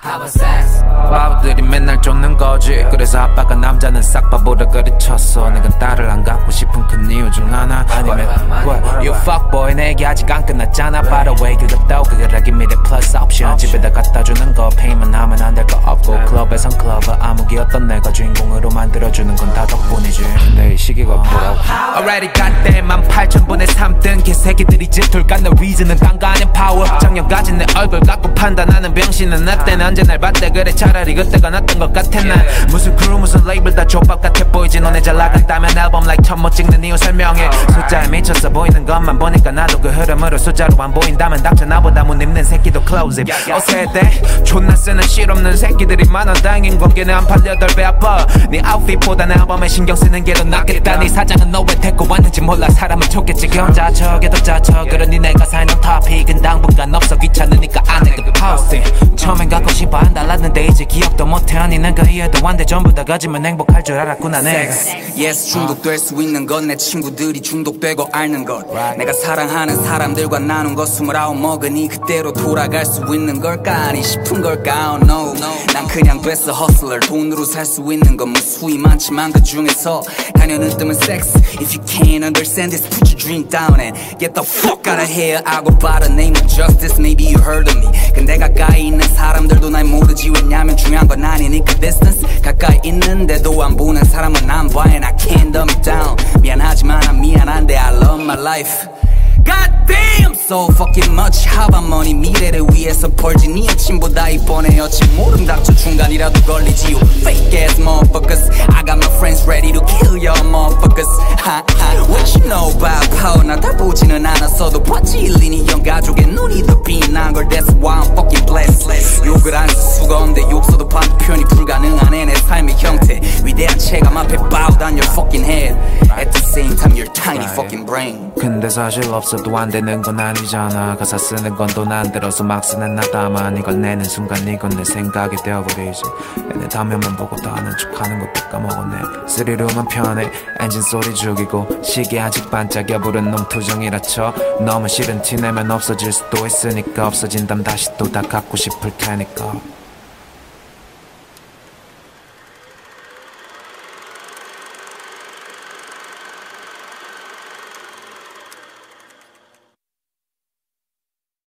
바보들이 맨날 쫓는 거지. 그래서 아빠가 남자는 싹 바보라 그래쳤어. 내가 딸을 안 갖고 싶은 큰 이유 중 하나. 아니면 what? You fuckboy 내게 아직 안 끝났잖아. By the way 그것도 그거라 give me the plus option. 집에다 갖다주는 거 페이만 하면 안 될 거 없고 클럽에선 클러버 암흑이었던 내가 주인공으로 만들어주는 건 다 덕분이지. 근데 이 시기가 뭐라고. Already goddamn 18,000분의 3등 개새끼들이 질툴까 너 reason은 깡가는 power. 작년까지 내 얼굴 갖고 판단하는 병신은 나 때는 언제 날 봤대. 그래 차라리 그때가 낫던 것 같아. 난 무슨 크루 무슨 레이블 다 족밥 같아 보이지. 너네 잘 나갔다면 앨범 like 천못 찍는 이유 설명해. 숫자에 미쳐서 보이는 것만 보니까 나도 그 흐름으로 숫자로 안 보인다면 닥쳐. 나보다 못 입는 새끼도 close it. 어세대 존나 쓰는 실없는 새끼들이 많아. 다행인 건 걔네 안 팔려 덜 배 아파. 네 아웃핏보다 내 앨범에 신경 쓰는 게 더 낫겠다. 네 사장은 너 왜 데리고 왔는지 몰라. 사람은 좋겠지 경자쳐 걔도 짜쳐. 그러니 내가 사는 토픽은 당분간 없어. 귀찮으니까 안 해 그 파우스. 처음엔 갖고 싶어 안 달랐는데 이제 기억도 못해. 아니 난 그 이해도 안 돼. 전부 다 가지면 행복할 줄 알았구나 내가. Yes 중독될 수 있는 건 내 친구들이 중독되고 앓는 것. 내가 사랑하는 사람들과 나눈 것 29 먹으니 그때로 돌아갈 수 있는 걸까 아니 싶은 걸까. Oh no 난 그냥 됐어 hustler. 돈으로 살 수 있는 건 무수히 많지만 그 중에서 단연은 뜸은 sex. If you can't understand this put your drink down and get the fuck out of here. I go by the name of justice. Maybe you heard of me. 근데 가까이 있는 사람들도 날 모르지. 왜냐면 중요한 건 아니니까 distance. 가까이 있는데도 안 보는 사람은 안 봐. And I can't dumb it down. 미안하지만 난 미안한데 I love my life. God damn so fucking much. How about money 미래를 위해서 벌지. 네 여친보다 이번에 여친 모름 닥쳐 중간이라도 걸리지. You fake ass motherfuckers. I got my friends ready to kill your motherfuckers. What you know about power. 나 다 보지는 않았어도 봤지. 일리니 형 가족의 눈이 더 빛난 걸. That's why I'm fucking blessed. 욕을 안 쓸 수가 없는데 욕서도 반대편이 불가능한 내 삶의 형태. 위대한 체감 앞에 bow down your fucking head. At the same time your tiny fucking brain. 근데 사실 없어도 안 되는 건 아니잖아. 가사 쓰는 건 돈 안 들어서 막 쓰는 나다만 이걸 내는 순간 이건 내 생각이 되어버리지. 얘네 다면만 보고 다 아는 척하는 것도 까먹었네. 스리룸은 편해 엔진 소리 죽이고 시계 아직 반짝여 부른 놈 투정이라 쳐. 너무 싫은 티 내면 없어질 수도 있으니까 없어진담 다시 또 다 갖고 싶을 테니까.